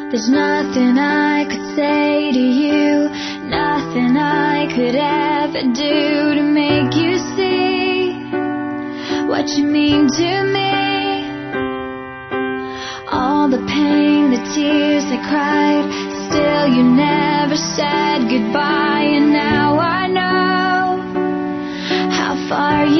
There's nothing I could say to you, nothing I could ever do to make you see what you mean to me. All the pain, the tears I cried, still you never said goodbye. And now I know how far you